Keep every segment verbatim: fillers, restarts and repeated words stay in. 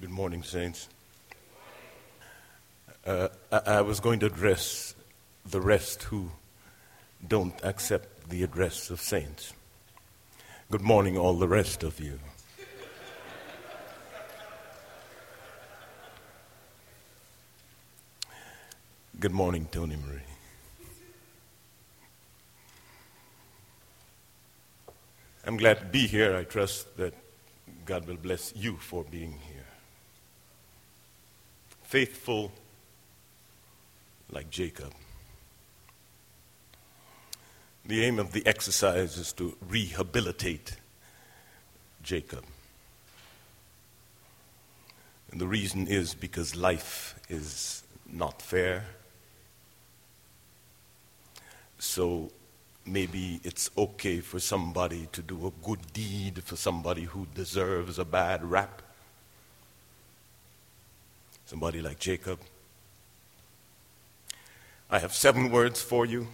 Good morning, saints. Uh, I, I was going to address the rest who don't accept the address of saints. Good morning, all the rest of you. Good morning, Tony Marie. I'm glad to be here. I trust that God will bless you for being here. Faithful like Jacob. The aim of the exercise is to rehabilitate Jacob. And the reason is because life is not fair. So maybe it's okay for somebody to do a good deed for somebody who deserves a bad rap. Somebody like Jacob. I have seven words for you.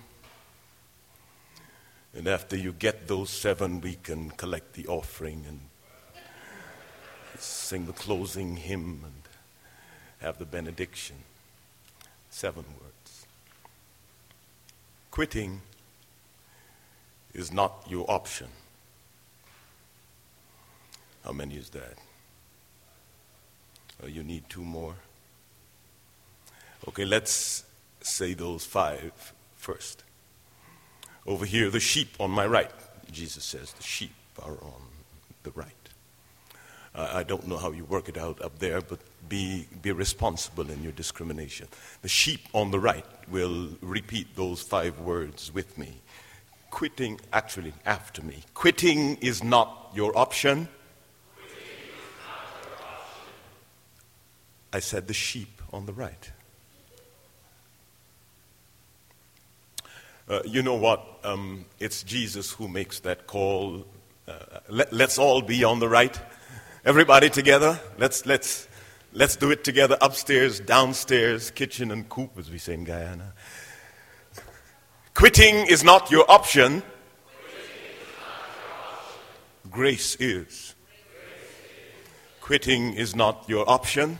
And after you get those seven, we can collect the offering and sing the closing hymn and have the benediction. Seven words. Quitting is not your option. How many is that? Oh, you need two more? Okay, let's say those five first. Over here, the sheep on my right. Jesus says the sheep are on the right. Uh, I don't know how you work it out up there, but be, be responsible in your discrimination. The sheep on the right will repeat those five words with me. Quitting, actually, after me. Quitting is not your option. I said the sheep on the right. Uh, you know what? Um, it's Jesus who makes that call. Uh, let, let's all be on the right. Everybody together. Let's let's let's do it together. Upstairs, downstairs, kitchen and coop, as we say in Guyana. Quitting is not your option. Grace is. Quitting is not your option.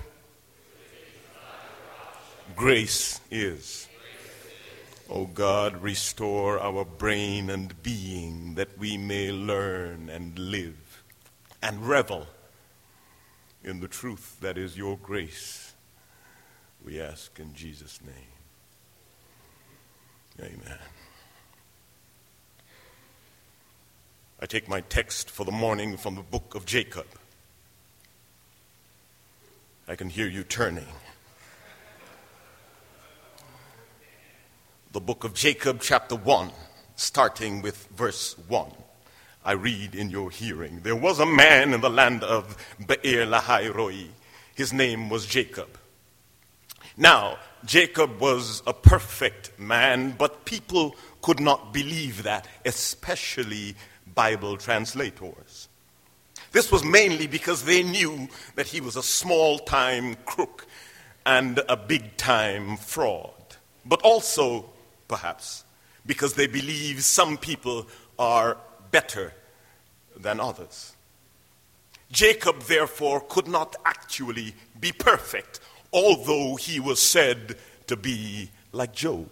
Grace is. Oh God, restore our brain and being that we may learn and live and revel in the truth that is your grace. We ask in Jesus' name. Amen. I take my text for the morning from the book of Jacob. I can hear you turning. The book of Jacob, chapter one, starting with verse one. I read in your hearing. There was a man in the land of Be'er Lahai Roi. His name was Jacob. Now, Jacob was a perfect man, but people could not believe that, especially Bible translators. This was mainly because they knew that he was a small-time crook and a big-time fraud. But also, perhaps, because they believe some people are better than others. Jacob, therefore, could not actually be perfect, although he was said to be like Job.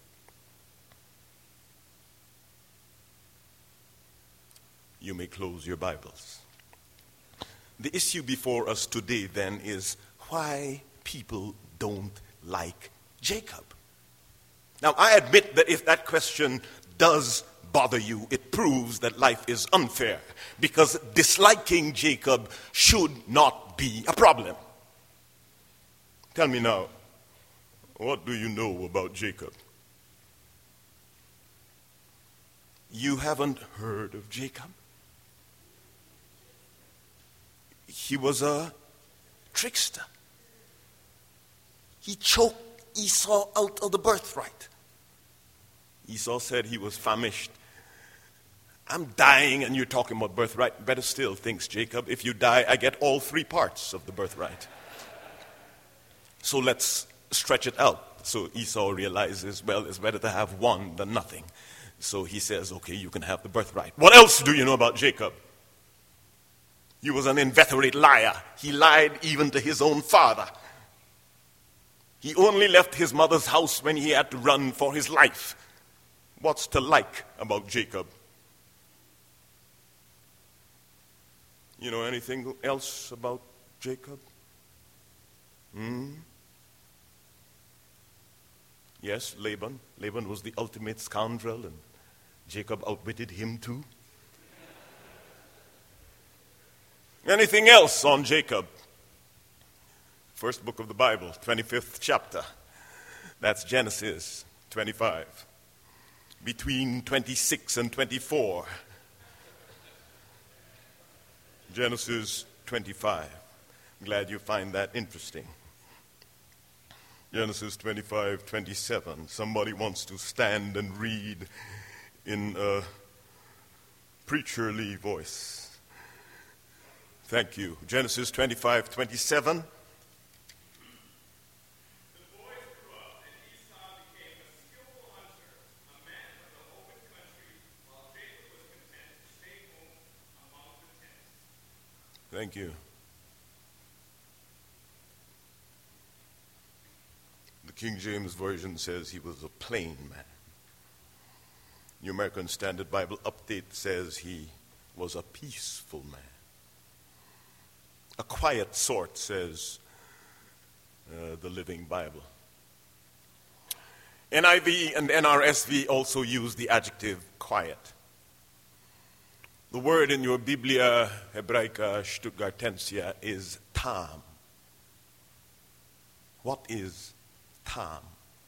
You may close your Bibles. The issue before us today, then, is why people don't like Jacob. Now, I admit that if that question does bother you, it proves that life is unfair, because disliking Jacob should not be a problem. Tell me now, what do you know about Jacob? You haven't heard of Jacob? He was a trickster. He choked Esau out of the birthright. Esau said he was famished. I'm dying and you're talking about birthright. Better still, thinks Jacob, if you die, I get all three parts of the birthright. So let's stretch it out. So Esau realizes, well, it's better to have one than nothing. So he says, okay, you can have the birthright. What else do you know about Jacob? He was an inveterate liar. He lied even to his own father. He only left his mother's house when he had to run for his life. What's to like about Jacob? You know anything else about Jacob? Hmm? Yes, Laban. Laban was the ultimate scoundrel, and Jacob outwitted him too. Anything else on Jacob? First book of the Bible, twenty-fifth chapter. That's Genesis twenty-five. Between twenty-six and twenty-four. Genesis twenty-five. I'm glad you find that interesting. Genesis twenty-five, twenty-seven. Somebody wants to stand and read in a preacherly voice. Thank you. Genesis twenty-five, twenty-seven. Thank you. The King James Version says he was a plain man. The American Standard Bible Update says he was a peaceful man. A quiet sort, says uh, the Living Bible. N I V and N R S V also use the adjective quiet. The word in your Biblia Hebraica Stuttgartensia is tam. What is tam?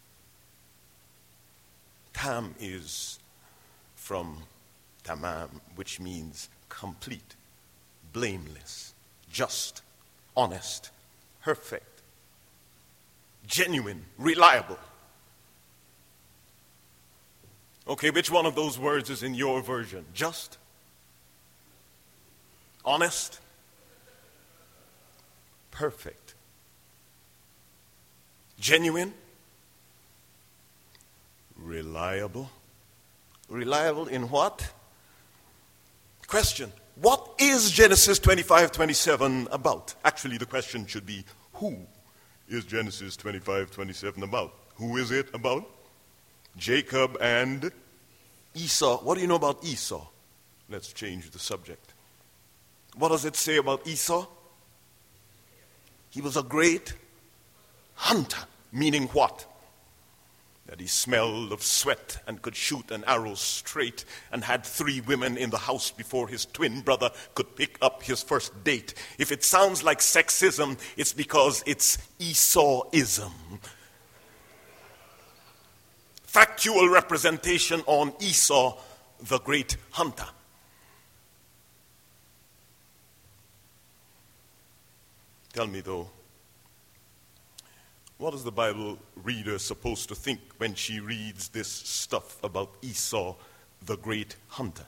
Tam is from tamam, which means complete, blameless, just, honest, perfect, genuine, reliable. Okay, which one of those words is in your version? Just? Honest? Perfect? Genuine? Reliable? Reliable in what? Question. What is Genesis twenty-five, twenty-seven about? Actually, the question should be, who is Genesis twenty-five, twenty-seven about? Who is it about? Jacob and Esau. What do you know about Esau? Let's change the subject. What does it say about Esau? He was a great hunter, meaning what? That he smelled of sweat and could shoot an arrow straight and had three women in the house before his twin brother could pick up his first date. If it sounds like sexism, it's because it's Esauism. Factual representation on Esau, the great hunter. Tell me though, what is the Bible reader supposed to think when she reads this stuff about Esau, the great hunter?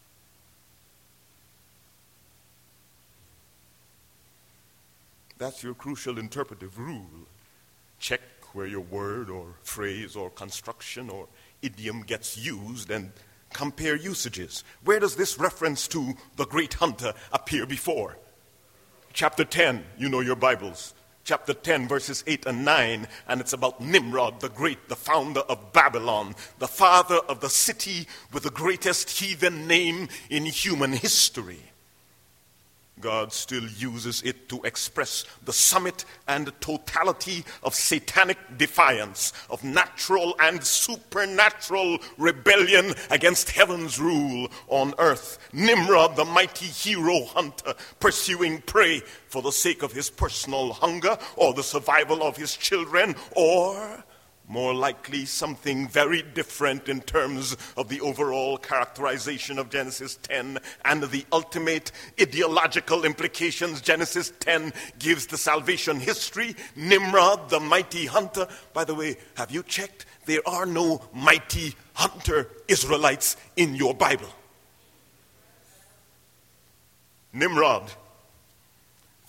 That's your crucial interpretive rule. Check where your word or phrase or construction or idiom gets used and compare usages. Where does this reference to the great hunter appear before? Chapter ten, you know your Bibles. Chapter ten, verses eight and nine, and it's about Nimrod, the great, the founder of Babylon, the father of the city with the greatest heathen name in human history. God still uses it to express the summit and totality of satanic defiance, of natural and supernatural rebellion against heaven's rule on earth. Nimrod, the mighty hero hunter, pursuing prey for the sake of his personal hunger or the survival of his children, or more likely something very different in terms of the overall characterization of Genesis ten and the ultimate ideological implications Genesis ten gives the salvation history. Nimrod, the mighty hunter. By the way, have you checked? There are no mighty hunter Israelites in your Bible. Nimrod,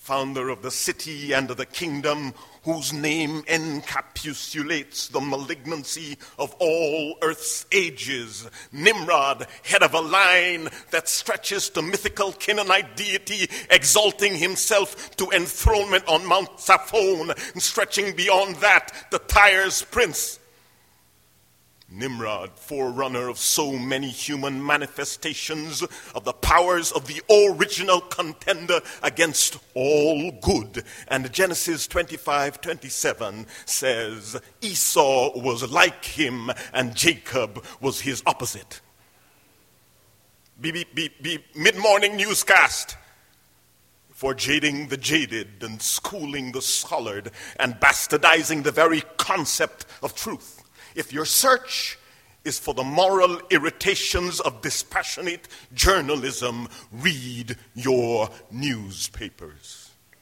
founder of the city and of the kingdom, whose name encapsulates the malignancy of all earth's ages. Nimrod, head of a line that stretches to mythical Canaanite deity, exalting himself to enthronement on Mount Zaphon, and stretching beyond that to Tyre's prince. Nimrod, forerunner of so many human manifestations of the powers of the original contender against all good. And Genesis twenty-five twenty-seven says, Esau was like him and Jacob was his opposite. Be, be, be, be mid-morning newscast for jading the jaded and schooling the scholard and bastardizing the very concept of truth. If your search is for the moral irritations of dispassionate journalism, read your newspapers.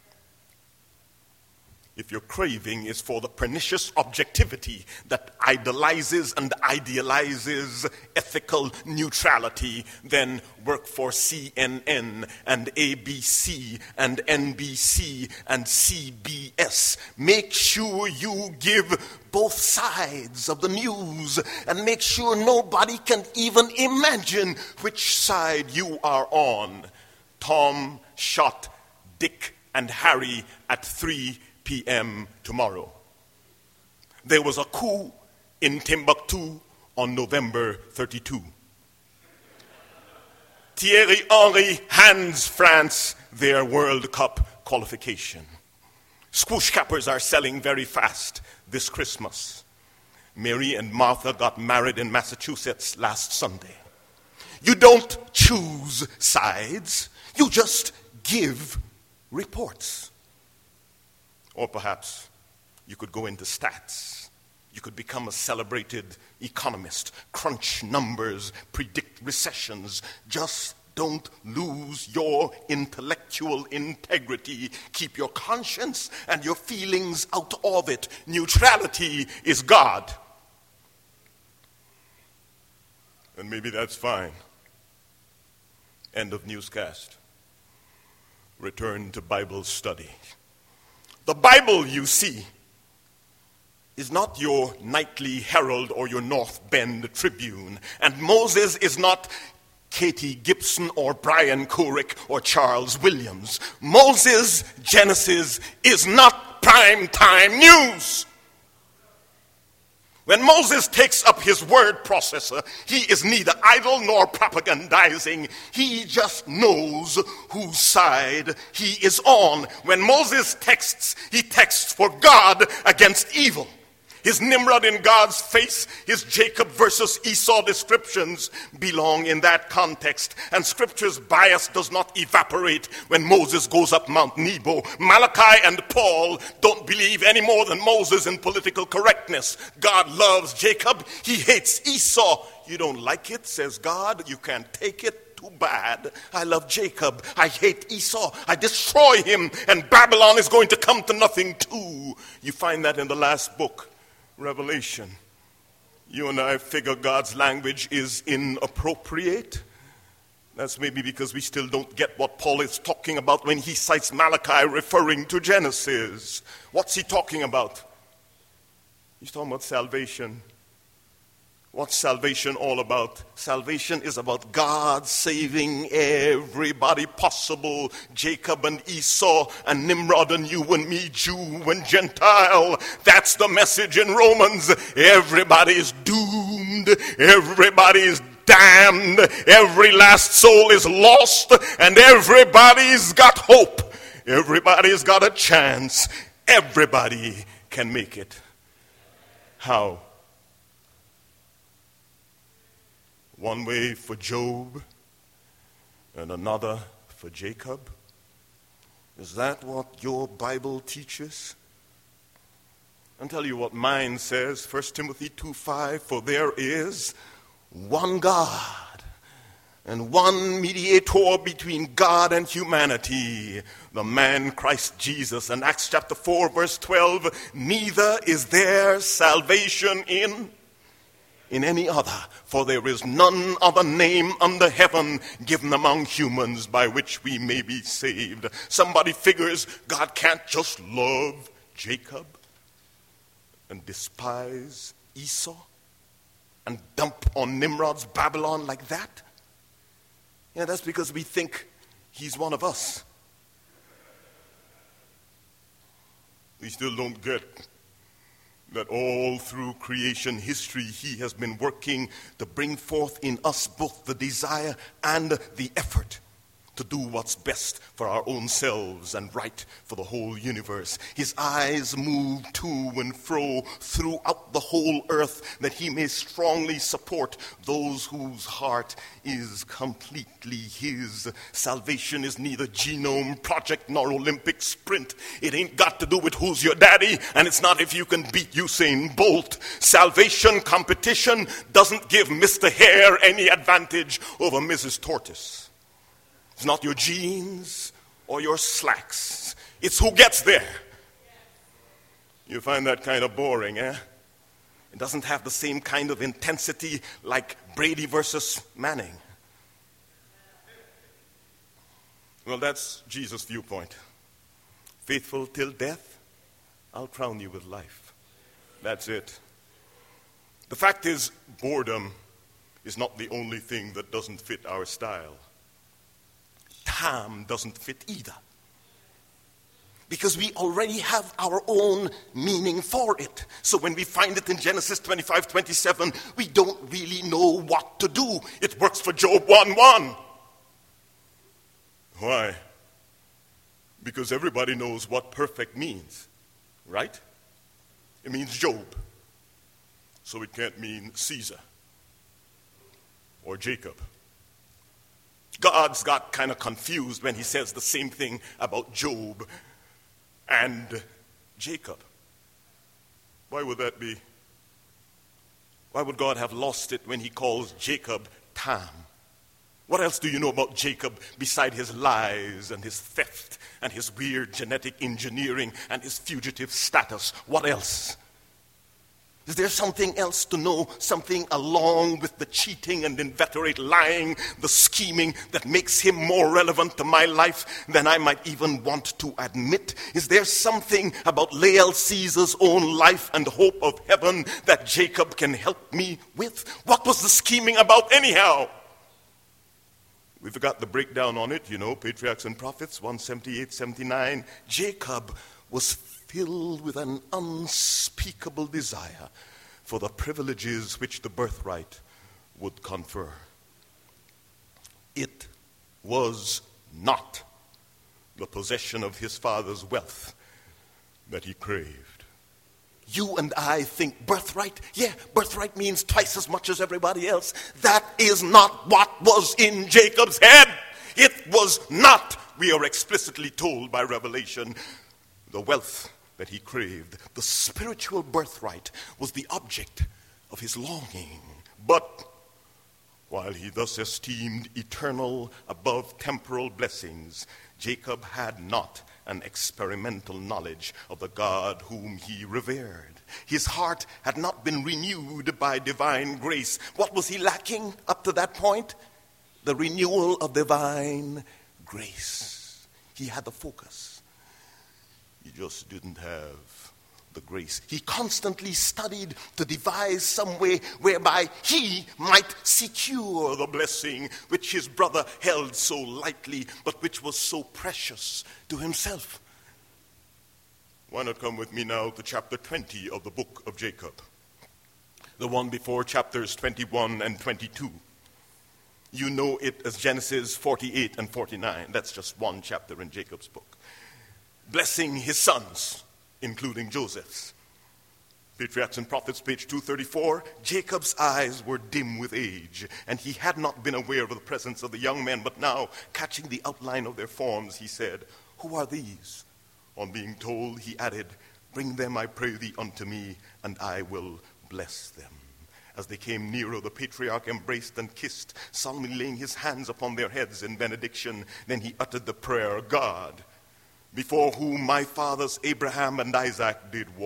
If your craving is for the pernicious objectivity that idolizes and idealizes ethical neutrality, then work for C N N and A B C and N B C and C B S. Make sure you give both sides of the news and make sure nobody can even imagine which side you are on. Tom shot Dick and Harry at three p.m. tomorrow. There was a coup in Timbuktu on November thirty-second. Thierry Henry hands France their World Cup qualification. Swoosh cappers are selling very fast this Christmas. Mary and Martha got married in Massachusetts last Sunday. You don't choose sides, you just give reports. Or perhaps you could go into stats. You could become a celebrated economist, crunch numbers, predict recessions. Just don't lose your intellectual integrity. Keep your conscience and your feelings out of it. Neutrality is God. And maybe that's fine. End of newscast. Return to Bible study. The Bible, you see, is not your nightly Herald or your North Bend Tribune. And Moses is not Katie Gibson or Brian Couric or Charles Williams. Moses' Genesis is not prime time news. When Moses takes up his word processor, he is neither idle nor propagandizing. He just knows whose side he is on. When Moses texts, he texts for God against evil. His Nimrod in God's face, his Jacob versus Esau descriptions belong in that context. And Scripture's bias does not evaporate when Moses goes up Mount Nebo. Malachi and Paul don't believe any more than Moses in political correctness. God loves Jacob. He hates Esau. You don't like it, says God. You can't take it. Too bad. I love Jacob. I hate Esau. I destroy him. And Babylon is going to come to nothing too. You find that in the last book, Revelation. You and I figure God's language is inappropriate. That's maybe because we still don't get what Paul is talking about when he cites Malachi referring to Genesis. What's he talking about? He's talking about salvation. What's salvation all about? Salvation is about God saving everybody possible. Jacob and Esau and Nimrod and you and me, Jew and Gentile. That's the message in Romans. Everybody is doomed. Everybody is damned. Every last soul is lost. And everybody's got hope. Everybody's got a chance. Everybody can make it. How? One way for Job and another for Jacob? Is that what your Bible teaches? I'll tell you what mine says, First Timothy two five, for there is one God and one mediator between God and humanity, the man Christ Jesus. And Acts chapter four verse twelve, neither is there salvation in in any other, for there is none other name under heaven given among humans by which we may be saved. Somebody figures God can't just love Jacob and despise Esau and dump on Nimrod's Babylon like that. Yeah, that's because we think he's one of us. We still don't get that all through creation history he has been working to bring forth in us both the desire and the effort to do what's best for our own selves and right for the whole universe. His eyes move to and fro throughout the whole earth that he may strongly support those whose heart is completely his. Salvation is neither genome project nor Olympic sprint. It ain't got to do with who's your daddy, and it's not if you can beat Usain Bolt. Salvation competition doesn't give Mister Hare any advantage over Missus Tortoise. It's not your jeans or your slacks. It's who gets there. You find that kind of boring, eh? It doesn't have the same kind of intensity like Brady versus Manning. Well, that's Jesus' viewpoint. Faithful till death, I'll crown you with life. That's it. The fact is, boredom is not the only thing that doesn't fit our style. Time doesn't fit either. Because we already have our own meaning for it. So when we find it in Genesis twenty-five twenty-seven, we don't really know what to do. It works for Job one one. Why? Because everybody knows what perfect means, right? It means Job. So it can't mean Caesar or Jacob. God's got kind of confused when he says the same thing about Job and Jacob. Why would that be? Why would God have lost it when he calls Jacob Tam? What else do you know about Jacob beside his lies and his theft and his weird genetic engineering and his fugitive status? What else? Is there something else to know, something along with the cheating and inveterate lying, the scheming that makes him more relevant to my life than I might even want to admit? Is there something about Lael Caesar's own life and hope of heaven that Jacob can help me with? What was the scheming about anyhow? We've got the breakdown on it, you know, Patriarchs and Prophets, one seventy-eight seventy-nine. Jacob was filled with an unspeakable desire for the privileges which the birthright would confer. It was not the possession of his father's wealth that he craved. You and I think birthright, yeah, birthright means twice as much as everybody else. That is not what was in Jacob's head. It was not, we are explicitly told by Revelation, the wealth that he craved. The spiritual birthright was the object of his longing. But while he thus esteemed eternal above temporal blessings, Jacob had not an experimental knowledge of the God whom he revered. His heart had not been renewed by divine grace. What was he lacking up to that point? The renewal of divine grace. He had the focus. He just didn't have the grace. He constantly studied to devise some way whereby he might secure the blessing which his brother held so lightly, but which was so precious to himself. Why not come with me now to chapter twenty of the book of Jacob, the one before chapters twenty-one and twenty-two. You know it as Genesis forty-eight and forty-nine. That's just one chapter in Jacob's book. Blessing his sons, including Joseph's. Patriarchs and Prophets, page two thirty-four, Jacob's eyes were dim with age, and he had not been aware of the presence of the young men, but now, catching the outline of their forms, he said, "Who are these?" On being told, he added, "Bring them, I pray thee, unto me, and I will bless them." As they came nearer, the patriarch embraced and kissed, solemnly laying his hands upon their heads in benediction. Then he uttered the prayer, "God, before whom my fathers Abraham and Isaac did walk,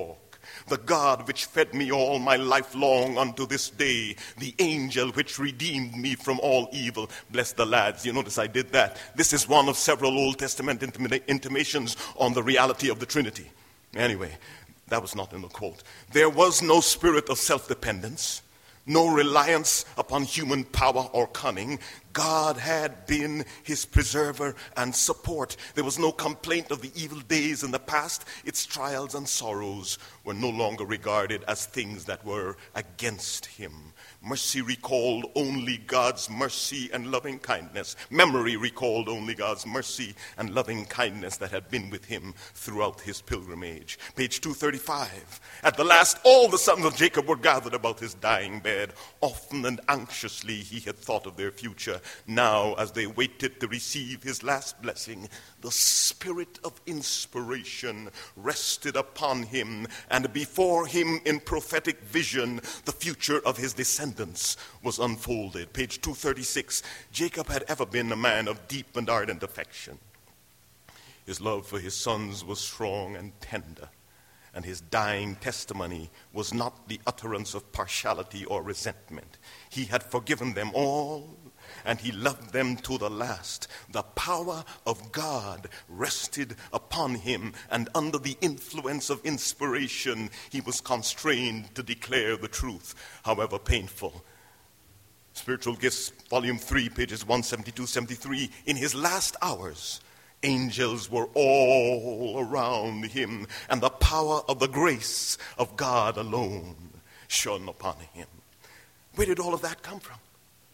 the God which fed me all my life long unto this day, the angel which redeemed me from all evil. Bless the lads. You notice I did that. This is one of several Old Testament intima- intimations on the reality of the Trinity. Anyway, that was not in the quote. There was no spirit of self-dependence, no reliance upon human power or cunning. God had been his preserver and support. There was no complaint of the evil days in the past. Its trials and sorrows were no longer regarded as things that were against him. Mercy recalled only God's mercy and loving kindness. Memory recalled only God's mercy and loving kindness that had been with him throughout his pilgrimage. Page two thirty-five. At the last, all the sons of Jacob were gathered about his dying bed. Often and anxiously he had thought of their future. Now, as they waited to receive his last blessing, the spirit of inspiration rested upon him, and before him in prophetic vision, the future of his descendants was unfolded. Page two thirty-six. Jacob had ever been a man of deep and ardent affection. His love for his sons was strong and tender, and his dying testimony was not the utterance of partiality or resentment. He had forgiven them all, and he loved them to the last. The power of God rested upon him, and under the influence of inspiration, he was constrained to declare the truth, however painful. Spiritual Gifts, Volume three, pages one seventy-two to seventy-three. In his last hours, angels were all around him, and the power of the grace of God alone shone upon him. Where did all of that come from?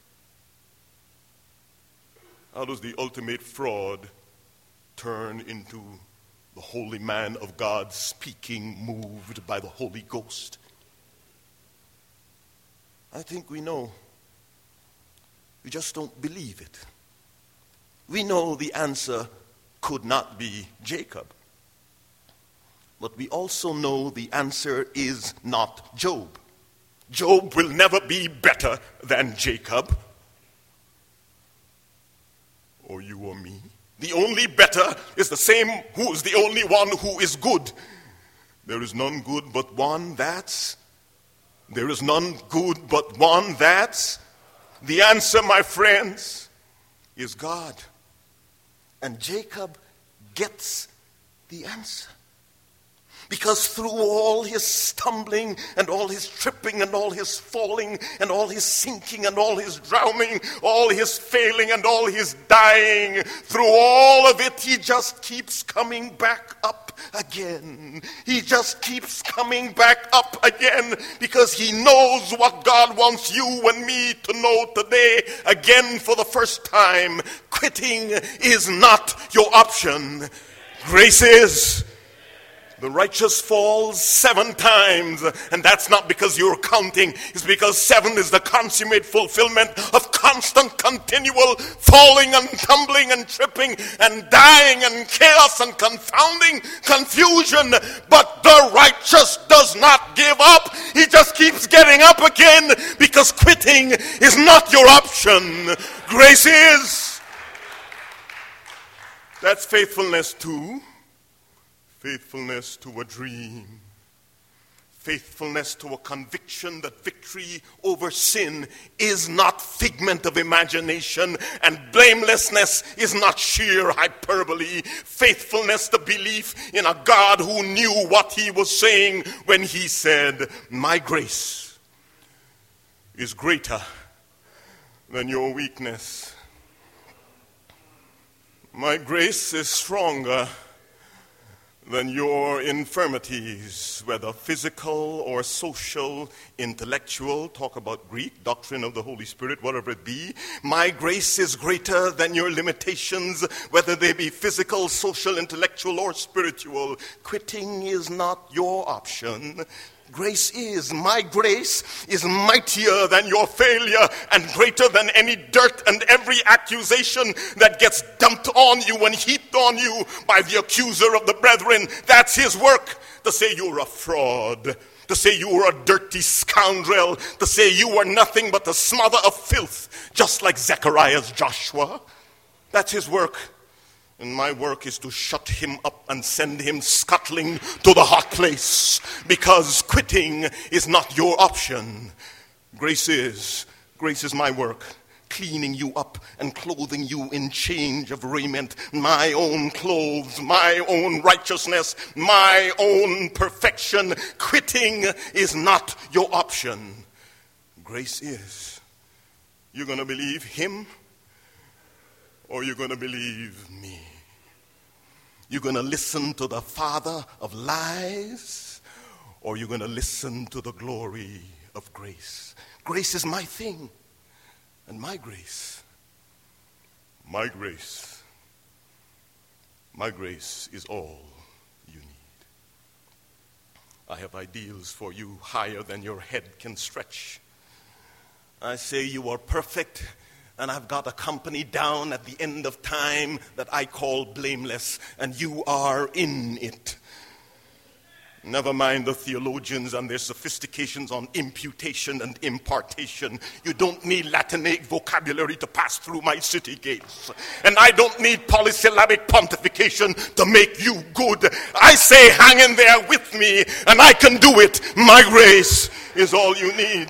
How does the ultimate fraud turn into the holy man of God speaking, moved by the Holy Ghost? I think we know. We just don't believe it. We know the answer could not be Jacob. But we also know the answer is not Job. Job will never be better than Jacob. Or you or me. The only better is the same who is the only one who is good. There is none good but one, that's. There is none good but one, that's. The answer, my friends, is God. And Jacob gets the answer. Because through all his stumbling and all his tripping and all his falling and all his sinking and all his drowning, all his failing and all his dying, through all of it, he just keeps coming back up again. He just keeps coming back up again because he knows what God wants you and me to know today, again for the first time. Quitting is not your option. Grace is. The righteous falls seven times, and that's not because you're counting. It's because seven is the consummate fulfillment of constant, continual falling and tumbling and tripping and dying and chaos and confounding confusion. But the righteous does not give up. He just keeps getting up again because quitting is not your option. Grace is. That's faithfulness too. Faithfulness to a dream. Faithfulness to a conviction that victory over sin is not figment of imagination and blamelessness is not sheer hyperbole. Faithfulness to belief in a God who knew what he was saying when he said, my grace is greater than your weakness. My grace is stronger than your infirmities, whether physical or social, intellectual, talk about Greek, doctrine of the Holy Spirit, whatever it be. My grace is greater than your limitations, whether they be physical, social, intellectual, or spiritual. Quitting is not your option. Grace is. My grace is mightier than your failure and greater than any dirt and every accusation that gets dumped on you and heaped on you by the accuser of the brethren. That's his work, to say you're a fraud, to say you were a dirty scoundrel, to say you were nothing but a smother of filth, just like Zechariah's Joshua. That's his work. And my work is to shut him up and send him scuttling to the hot place, because quitting is not your option. Grace is. Grace is my work, cleaning you up and clothing you in change of raiment, my own clothes, my own righteousness, my own perfection. Quitting is not your option. Grace is. You're going to believe him, or you're going to believe me? You're going to listen to the father of lies, or you're going to listen to the glory of grace? Grace is my thing, and my grace, my grace, my grace is all you need. I have ideals for you higher than your head can stretch. I say you are perfect, and I've got a company down at the end of time that I call blameless, and you are in it. Never mind the theologians and their sophistications on imputation and impartation. You don't need Latinate vocabulary to pass through my city gates. And I don't need polysyllabic pontification to make you good. I say hang in there with me, and I can do it. My grace is all you need.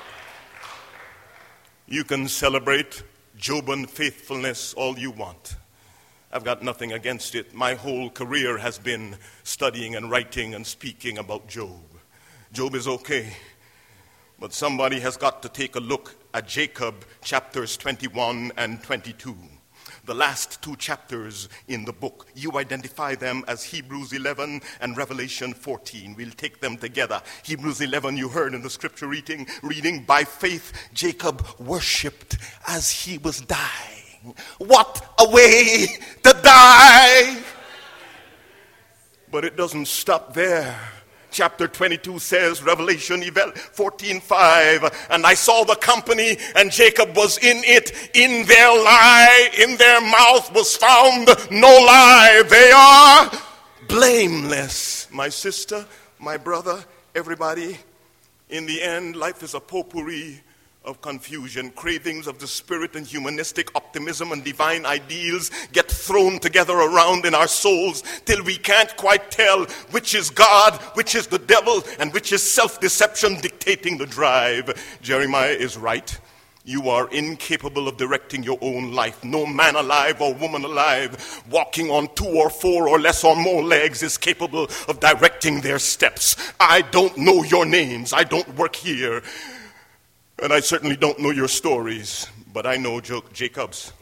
You can celebrate Joban faithfulness all you want. I've got nothing against it. My whole career has been studying and writing and speaking about Job. Job is okay. But somebody has got to take a look at Jacob, chapters twenty-one and twenty-two. The last two chapters in the book. You identify them as Hebrews eleven and Revelation fourteen. We'll take them together. Hebrews eleven, you heard in the scripture reading, reading, by faith Jacob worshipped as he was dying. What a way to die! But it doesn't stop there. Chapter twenty-two says, Revelation fourteen five, and I saw the company, and Jacob was in it. In their lie, in their mouth was found no lie. They are blameless. My sister, my brother, everybody, in the end, life is a potpourri of confusion. Cravings of the spirit and humanistic optimism and divine ideals get thrown together around in our souls till we can't quite tell which is God, which is the devil, and which is self-deception dictating the drive. Jeremiah is right. You are incapable of directing your own life. No man alive or woman alive walking on two or four or less or more legs is capable of directing their steps. I don't know your names. I don't work here. And I certainly don't know your stories, but I know jo- Jacob's.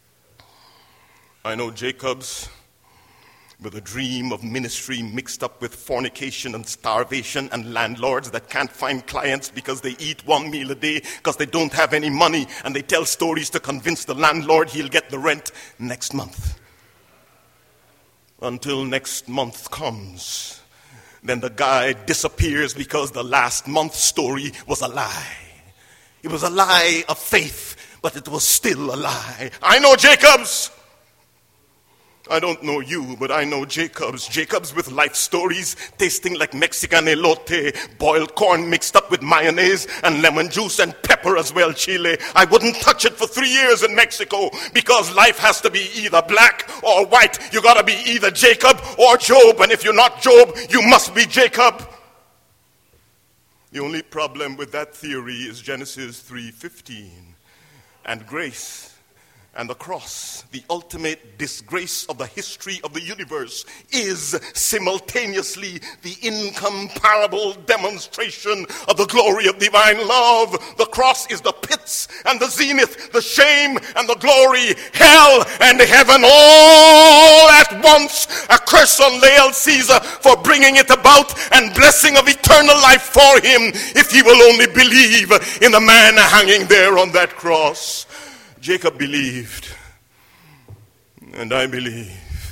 I know Jacob's with a dream of ministry mixed up with fornication and starvation and landlords that can't find clients because they eat one meal a day because they don't have any money, and they tell stories to convince the landlord he'll get the rent next month. Until next month comes, then the guy disappears because the last month's story was a lie. It was a lie of faith, but it was still a lie. I know Jacob's. I don't know you, but I know Jacob's. Jacob's with life stories tasting like Mexican elote, boiled corn mixed up with mayonnaise and lemon juice and pepper as well, chile. I wouldn't touch it for three years in Mexico because life has to be either black or white. You got to be either Jacob or Job, and if you're not Job, you must be Jacob. The only problem with that theory is Genesis three fifteen and grace and the cross. The ultimate disgrace of the history of the universe is simultaneously the incomparable demonstration of the glory of divine love. The cross is the pits and the zenith, the shame and the glory, hell and heaven all at once. A curse on Lael Caesar for bringing it about, and blessing of eternal life for him if he will only believe in the man hanging there on that cross. Jacob believed, and I believe.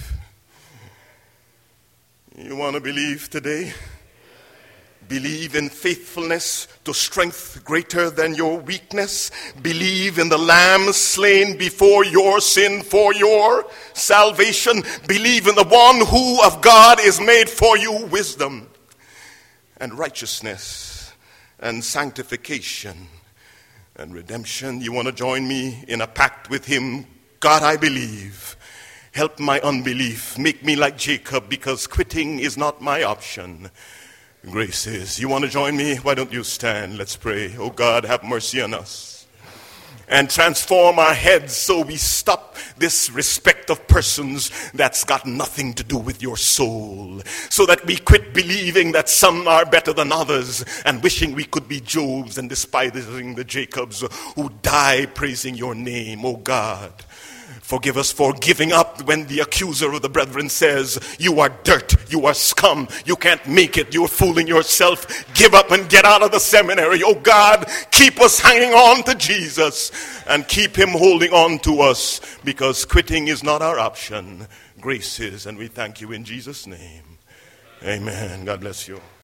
You want to believe today? Believe in faithfulness to strength greater than your weakness. Believe in the Lamb slain before your sin for your salvation. Believe in the one who of God is made for you wisdom and righteousness and sanctification and redemption. You want to join me in a pact with him? God, I believe. Help my unbelief. Make me like Jacob, because quitting is not my option. Grace is. You want to join me? Why don't you stand? Let's pray. Oh God, have mercy on us. And transform our heads so we stop this respect of persons that's got nothing to do with your soul. So that we quit believing that some are better than others and wishing we could be Jobs and despising the Jacobs who die praising your name, oh God. Forgive us for giving up when the accuser of the brethren says, you are dirt, you are scum, you can't make it, you're fooling yourself. Give up and get out of the seminary. Oh God, keep us hanging on to Jesus and keep him holding on to us, because quitting is not our option. Grace is, and we thank you in Jesus' name. Amen. God bless you.